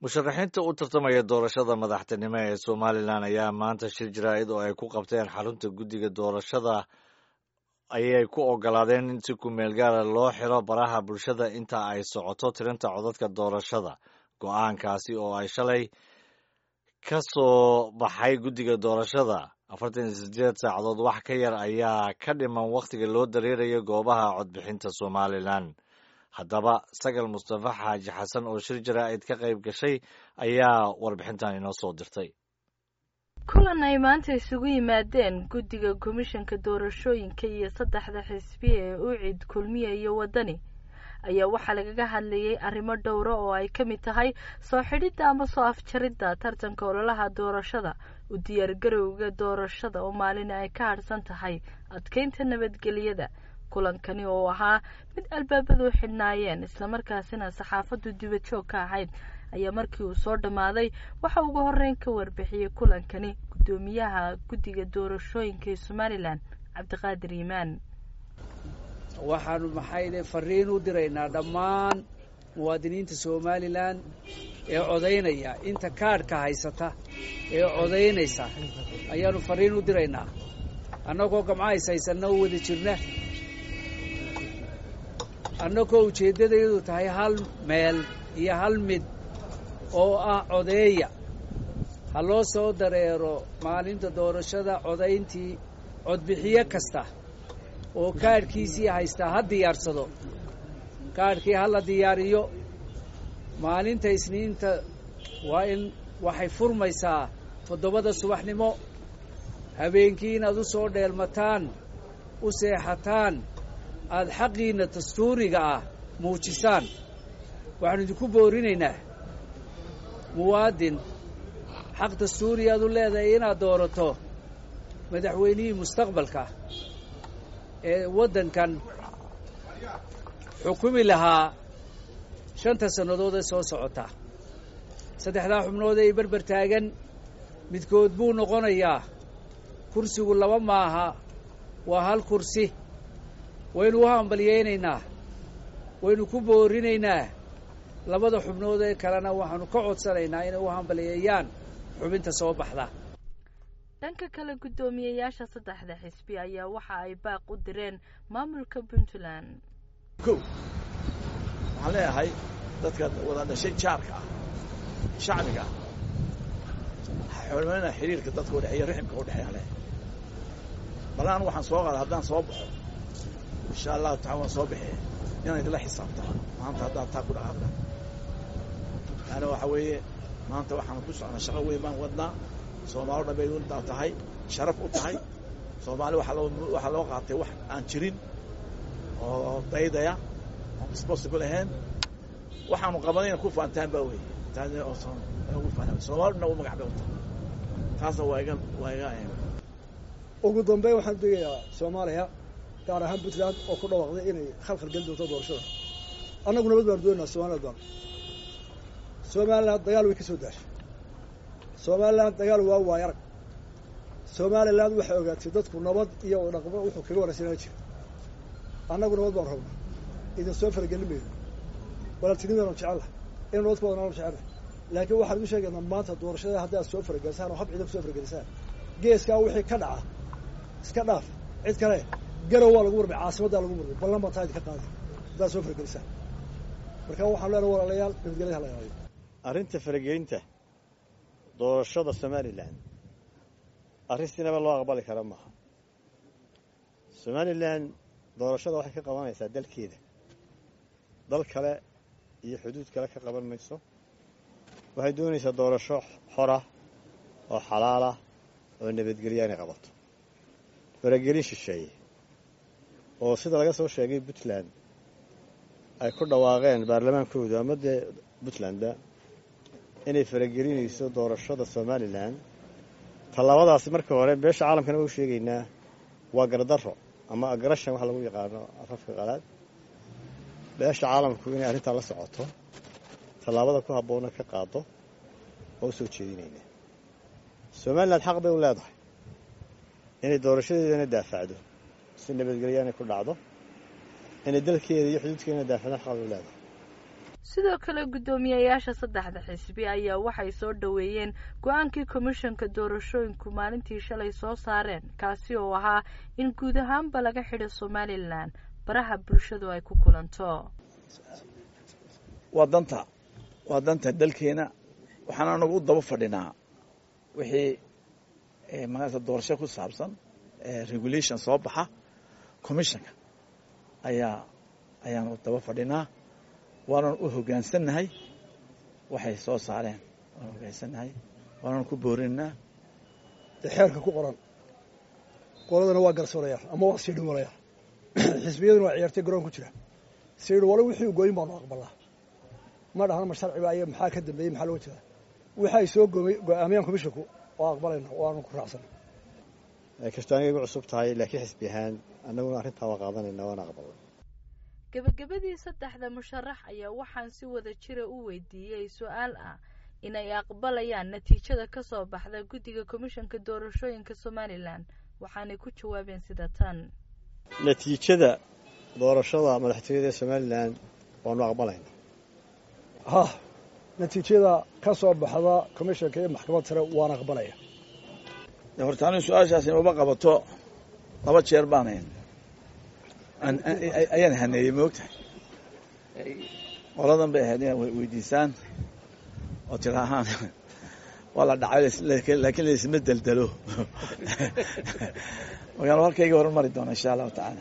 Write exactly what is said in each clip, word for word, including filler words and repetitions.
musharaxiinta u tartamaya doorashada madaxtinimo ee somalilan ayaa maanta shir jaraa'id oo ay ku qabteen xarunta guddiga doorashada ayay ku ogolaadeen in si ku-meel gaara loo xiro baraha bulshada inta ay socoto tirinta codadka doorashada go-aankaasi oo ay shalay ka soo baxay guddiga doorashada afartan iyo sideed saacadood wax ka yar ayaa ka dhiman wakhtiga loo dareerayo goobaha codbixinta somalilan haddaba sagal mustafa xaaji xasan oo shir jaraa'id ka qayb gashay ayaa warbixintan inoo soo dirtay kulan ay maanta isugu yimaadeen guddiga komishanka doorashooyinka iyo saddexda xisbi ee ucid kulmiye iyo wadani ayaa waxaa lagaga hadlayay arrimo dhowra oo ay ka mid tahay soo xidhidda ama soo afjaridda tartanka ololaha doorashada u diyaargarowga doorashada oo maalin ay ka hadhsan tahay adkeynta nabadgelyada kulankani oo ahaa mid albaabadu xidhnaayeen islamarkaasina saxaafaddu dibadjoog ka ahayd ayaa markii uu soo dhammaaday waxa ugu horreyn ka warbixiyey kulankani guddoomiyaha guddiga doorashooyinka ee somalilan cabdiqaadir iimaan waxaanu maxayde fariin u diraynaa dhammaan muwaadiniinta somalilan ee codaynaya inta kaadhka haysata ee codaynaysa ayaanu fariin u diraynaa annagoo gamcahays haysanna u wada jirna annagoo ujeeddadayadu tahay hal meel iyo hal mid oo ah codeeya ha loo soo dareero maalinta doorashada codayntii codbixiye kasta oo kaadhkiisii haystaa ha diyaarsado kaadhkii ha la diyaariyo maalinta isniinta waa in waxay furmaysaa toddobada subaxnimo habeenkii inaad u soo dheelmataan u seexataan aada xaqiinna dastuuriga ah muujisaan waxaanu idinku boorinaynaa muwaadin xaq dastuuri aad u leedahay inaad doorato madaxweynihii mustaqbalka ee waddankan xukumi lahaa shanta sannadood ee soo socota saddexdaa xubnood ee berber taagan midkood buu noqonayaa kursigu laba maaha waa hal kursi waynu u hambalyaynaynaa waynu ku boorinaynaa labada xubnood ee kalena waxaanu ka codsanaynaa inay u hambalyeeyaan xubinta soo baxda dhanka kale guddoomiyeyaasha saddexda xisbi ayaa waxa ay baaq u direen maamulka puntland kow waxaan leeyahay dadka wada dhashay jaarka ah shacbiga xormeynaa xiriirka dadka udhexeeya riximka udhexeeya leh bal anu waxaan soo qaada haddaan soo baxo insha allahu taala waan soo baxee inaan idinla xisaabtaa maanta haddaad taa ku dhaqaaqda yaani waxa weeye maanta waxaan ku socnaa shaqo weyn baan wadnaa soomaali o dhan bay untaa tahay sharaf u tahay soomaali waxaa loo waxaa loo qaatay wax aan jirin oo daydaya oon responsible ahayn waxaanu qabanayna ku faantaan baa weeye taasina oo ugu faanaan soomaali dhan u magac bay u tahay taasna waa iga waa iga ugu dambeyn waxaan digayaa soomaaliya gaar ahaan puntland oo ku dhawaaqday inay khalkhal gelin doonto doorashada annagu nabad baanu doonaynaa somaliland baanu somaliland dagaal way ka soo daashay somaliland dagaal waa waay arag somaliland waxay ogaatay dadku nabad iyo dhaqmo wuxuu kaga wanaagsanaan jira annagu nabad baanu rabnaa idin soo faragelin mayno walaaltinimadanu jecella in nabad ku wadanaanu jecella laakiin waxaan igu sheegaynaa maanta doorashada haddaad soo faragelisaan oo hab ciidan ku soo faragelisaan geeskaa wixii ka dhaca iska dhaaf cid kale garow waa lagu murmay caasimaddaa lagu murmay ballan baa taa idinka qaaday haddaad soo faragelisaan marka waxaan leenahay walaalayaal nabadgelyada hala ilaaliyo arrinta farageynta doorashada somalilan arrin sinaba loo aqbali kara maaha somalilan doorashada waxay ka qabanaysaa dalkeeda dal kale iyo xuduud kale ka qaban mayso waxay doonaysaa doorasho xora oo xalaalah oo nabadgelya inay qabato faragelin shisheeye oo sida laga soo sheegay puntland ay ku dhawaaqeen baarlamaankoodu ama dee puntlandba inay faragelinayso doorashada somalilan tallaabadaasi markii hore beesha caalamkana waa u sheegaynaa waa gardarro ama agrashan waxa lagu yaqaano afafka qalaad beesha caalamku inay arrintaa la socoto tallaabada ku habboonna ka qaado waa u soo jeedinaynaa somaliland xaq bay u leedahay inay doorashadeedana daafacdo si nabadgelya inay ku dhacdo inay dalkeeda iyo xuduudkeedana daafacdaan xaq bay u leedahay sidoo kale guddoomiyayaasha saddexda xisbi ayaa waxay soo dhaweeyeen go-aankii komishanka doorashooyinku maalintii shalay soo saareen kaasi oo ahaa in guud ahaanba laga xidho somalilan baraha bulshadu ay ku kulanto. waa danta waa danta dalkeena waxaan anagu u daba fadhinaa wixii magaalada doorasho ku saabsan regulation soo baxa commissionka ayaa ayaan u daba fadhinaa waanan u hoggaansannahay waxay soo saareen waan hoggaansannahay waanan ku boorinaa de xeerka ku qoran qoladana waa garsooraya ama waa sii dhawalaya xisbiyaduna waa ciyaartay garoon ku jira sii dhawalo wixii gooyin baanu aqbalnaa ma dhahana ma sharciba ayaa maxaa ka dambeeyey maxaa loo jeedaa waxay soo go'aamiyaan commissionku oo aqbalayna waanu ku raacsanay kastaan iyagu cusub tahay laakiin xisbi ahaan annaguna arrintaa waa qaadanayna waana aqbalnay. gabagabadii saddexda musharax ayaa waxaan si wada jira u weydiiyey su-aal ah inay aqbalayaan natiijada ka soo baxda guddiga komishanka doorashooyinka somalilan waxaanay ku jawaabeen sida tan. natiijada doorashada madaxtooyada somalilan waanu aqbalayna. ha natiijada ka soo baxda komishanka iyo maxkamadda sare waan aqbalaya. horta anigu su-aashaas inuba qabato laba jeer baan hayn ayaan haneeyey moogtahay qoladan bay ahayd inay weydiisaan oo tira ahaan waa la dhacay laakiin laisma deldelo wagaan halkayga horumari doona insha allahu tacaala.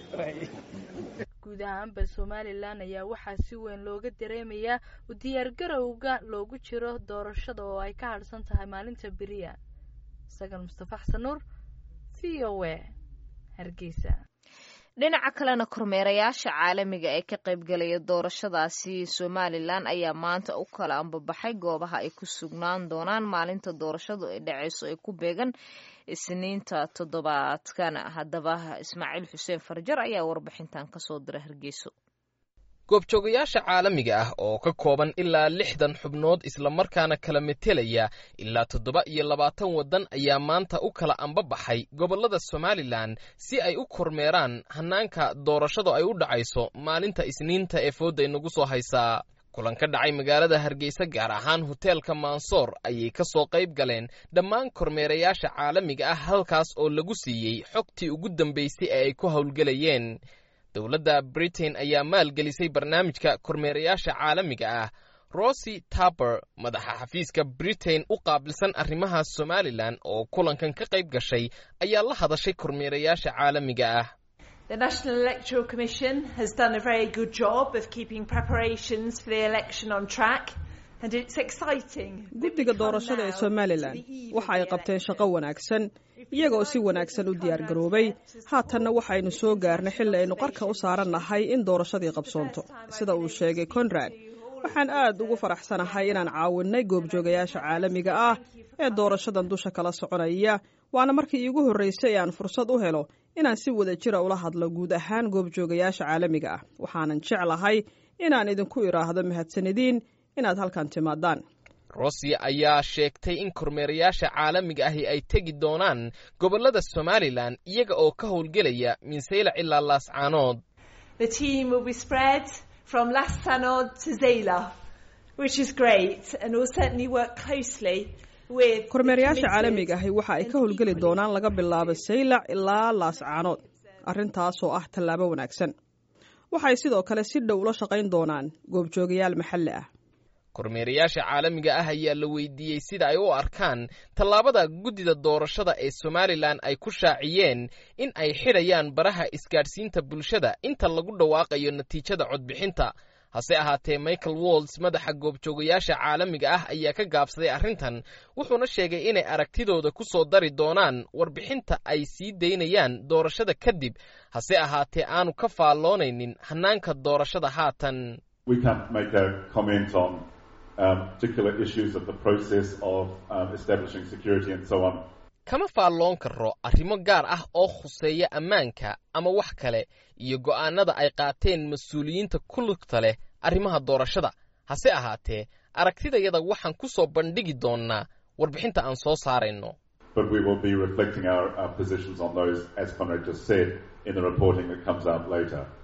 guud ahaanba somalilan ayaa waxaa si weyn looga dareemayaa u diyaargarowga loogu jiro doorashada oo ay ka hadhsan tahay maalinta beriya. sagal mustafa xasan nuur v o a hargeysa. dhinaca kalena kormeerayaasha caalamiga ee ka qaybgalaya doorashadaasi somalilan ayaa maanta u kala ambabaxay goobaha ay ku sugnaan doonaan maalinta doorashadu ay dhaceyso ay ku beegan isniinta toddobaadkan. haddaba ismaaciil xuseen farjar ayaa warbixintan kasoo dira hargeyso. goobjoogayaasha caalamiga ah oo ka kooban ilaa lixdan xubnood islamarkaana kala metelaya ilaa toddoba iyo labaatan waddan ayaa maanta u kala ambabaxay gobollada somalilan si ay u kormeeraan hanaanka doorashadu ay u dhacayso maalinta isniinta ee fooda inagu soo haysaa. kulan ka dhacay magaalada hargeysa gaar ahaan hoteelka mansoor ayay ka soo qayb galeen dhammaan kormeerayaasha caalamiga ah halkaas oo lagu siiyey xogtii ugu dambaysay ee ay ku howlgelayeen. dowladda britain ayaa maalgelisay barnaamijka kormeerayaasha caalamiga ah. Rosie Taber, madaxa xafiiska Britain u qaabilsan arrimaha Somaliland oo kulankan ka qayb gashay, ayaa la hadashay kormeerayaasha caalamiga ah. The National Electoral Commission has done a very good job of keeping preparations for the election on track. And it's exciting. Guddiga doorashada ee Somaliland waxa ay qabteen shaqo wanaagsan iyagoo si wanaagsan u diyaar garoobay. haatanna waxaynu soo gaarnay xilli aynu qarka u saarannahay in doorashadii qabsoonto. sida uu sheegay Conrad, waxaan aad ugu faraxsanahay inaan caawinay goobjoogayaasha caalamiga ah ee doorashadan dusha kala soconaya. waana markii iigu horreysay aan fursad u helo inaan si wada jira ula hadlo guud ahaan goobjoogayaasha caalamiga ah. waxaanan jeclahay inaan idinku iraahdo mahadsanidin inaad halkan timaadaan. Rosie ayaa sheegtay in kormeerayaasha caalamiga ahi ay tegi doonaan gobollada Somaliland iyaga oo ka howlgelaya Minsayla ilaa Laascaanood. The team will be spread from Laascaanood to Zayla, which is great, and will certainly work closely with kormeerayaasha caalamiga ahi waxa ay ka howlgeli doonaan laga bilaabo Zayla ilaa Laascaanood. arrintaas oo ah tallaabo wanaagsan. waxay sidoo kale si dhow ula shaqayn doonaan goobjoogayaal maxalli ah. kormeerayaasha caalamiga ah ayaa la weydiiyey sida ay u arkaan tallaabada guddida doorashada ee Somaliland ay ku shaaciyeen in ay xidhayaan baraha isgaadhsiinta bulshada inta lagu dhawaaqayo natiijada codbixinta. hase ahaatee Michael Walls, madaxa goobjoogayaasha caalamiga ah, ayaa ka gaabsaday arrintan, wuxuuna sheegay inay aragtidooda ku soo dari doonaan warbixinta ay sii daynayaan doorashada kadib. hase ahaatee aanu ka faalloonaynin hanaanka doorashada haatan. We can't make a comment on Um, particular issues of the process of um, establishing security and so on. kama faalloon karo arrimo gaar ah oo khuseeya ammaanka ama wax kale iyo go'aanada ay qaateen mas'uuliyiinta ku lugta leh arrimaha doorashada. hase ahaatee aragtidayada waxaan ku soo bandhigi doonaa warbixinta aan soo saarayno. But we will be reflecting our, our positions on those, as Conrad just said, in the reporting that comes out later.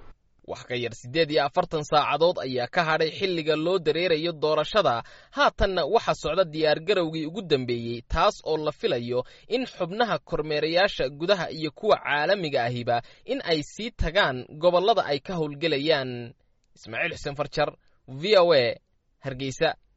wax ka yar siddeed iyo afartan saacadood ayaa ka hadhay xilliga loo dareerayo doorashada haatanna waxa socda diyaargarowgii ugu dambeeyey taas oo la filayo in xubnaha kormeerayaasha gudaha iyo kuwa caalamiga ahiba in ay sii tagaan gobollada ay ka howlgelayaan. Ismaaciil Xuseen Farjar, V O A, Hargeysa.